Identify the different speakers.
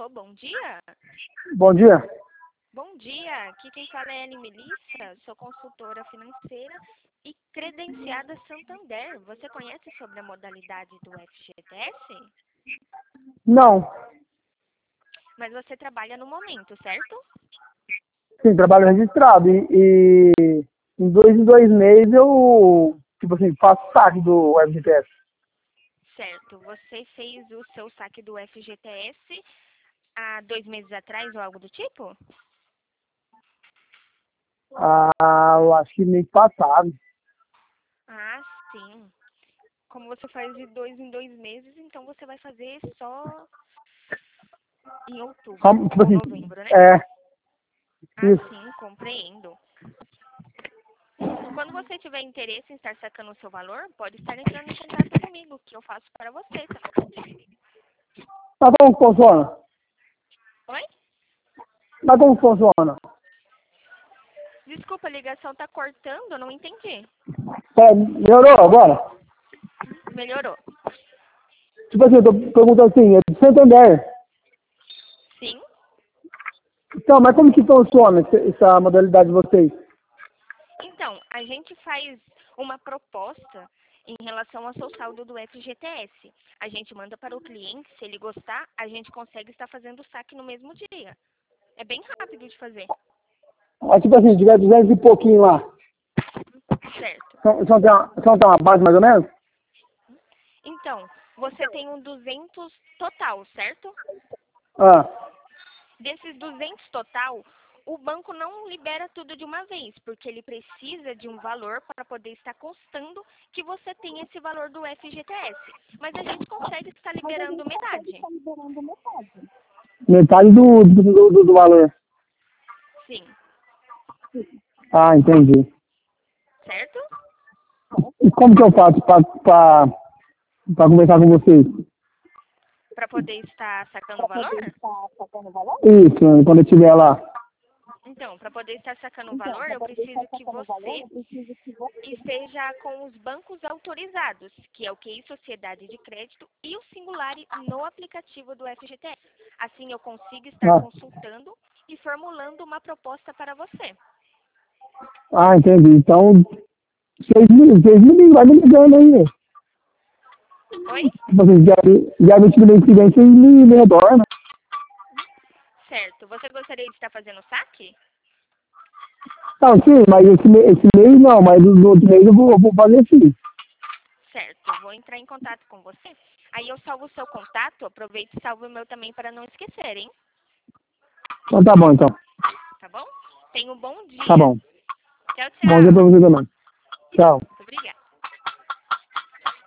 Speaker 1: Alô, bom dia.
Speaker 2: Bom dia.
Speaker 1: Bom dia, aqui quem fala é Ellen Melissa, sou consultora financeira e credenciada Santander. Você conhece sobre a modalidade do FGTS?
Speaker 2: Não.
Speaker 1: Mas você trabalha no momento, certo?
Speaker 2: Sim, trabalho registrado. E em dois meses eu, tipo assim, faço saque do FGTS.
Speaker 1: Certo. Você fez o seu saque do FGTS há 2 meses atrás ou algo do tipo?
Speaker 2: Ah, eu acho que mês passado.
Speaker 1: Ah, sim. Como você faz de 2 em 2 meses, então você vai fazer só em outubro
Speaker 2: Tipo
Speaker 1: ou
Speaker 2: assim,
Speaker 1: novembro, né?
Speaker 2: é,
Speaker 1: Ah,
Speaker 2: isso.
Speaker 1: sim, compreendo. Quando você tiver interesse em estar sacando o seu valor, pode estar entrando em contato comigo, que eu faço para você, tá?
Speaker 2: Mas como que funciona?
Speaker 1: Oi?
Speaker 2: Mas como que funciona?
Speaker 1: Desculpa, a ligação tá cortando, eu não entendi.
Speaker 2: Melhorou agora?
Speaker 1: Melhorou?
Speaker 2: Tipo assim, eu tô perguntando assim, é de Santander.
Speaker 1: Sim.
Speaker 2: Então, mas como que funciona essa modalidade de vocês?
Speaker 1: Então, a gente faz uma proposta em relação ao seu saldo do FGTS. A gente manda para o cliente, se ele gostar, a gente consegue estar fazendo o saque no mesmo dia. É bem rápido de fazer,
Speaker 2: Mas, tipo assim, tiver 200 e pouquinho lá.
Speaker 1: certo?
Speaker 2: Só tem uma base mais ou menos?
Speaker 1: Então, você tem um 200 total, certo?
Speaker 2: Ah,
Speaker 1: Desses 200 total, o banco não libera tudo de uma vez, porque ele precisa de um valor para poder estar constando que você tem esse valor do FGTS. Mas a gente consegue estar liberando metade.
Speaker 2: metade do valor.
Speaker 1: Sim,
Speaker 2: Ah, entendi.
Speaker 1: certo?
Speaker 2: E como que eu faço para conversar com vocês?
Speaker 1: Para poder estar sacando o valor?
Speaker 2: Isso, quando eu estiver lá.
Speaker 1: Então, para poder estar sacando o valor, eu preciso que você esteja com os bancos autorizados, que é o QI Sociedade de Crédito e o Singular no aplicativo do FGTS. Assim eu consigo estar
Speaker 2: Ah,
Speaker 1: consultando e formulando uma proposta para você.
Speaker 2: entendi. Então, vai me ligando aí.
Speaker 1: Oi?
Speaker 2: Tipo assim, dia 20 de incidente e me retorna.
Speaker 1: Certo. Você gostaria de estar fazendo saque?
Speaker 2: Não, sim, mas esse mês não, mas no outro mês eu vou fazer sim.
Speaker 1: Certo. Vou entrar em contato com você. Aí eu salvo o seu contato, aproveito e salvo o meu também para não esquecer, hein?
Speaker 2: Então tá bom, então.
Speaker 1: Tá bom? Tenha um bom
Speaker 2: Tá
Speaker 1: dia.
Speaker 2: bom.
Speaker 1: Tchau,
Speaker 2: Bom dia pra
Speaker 1: tchau.
Speaker 2: você também. Tchau.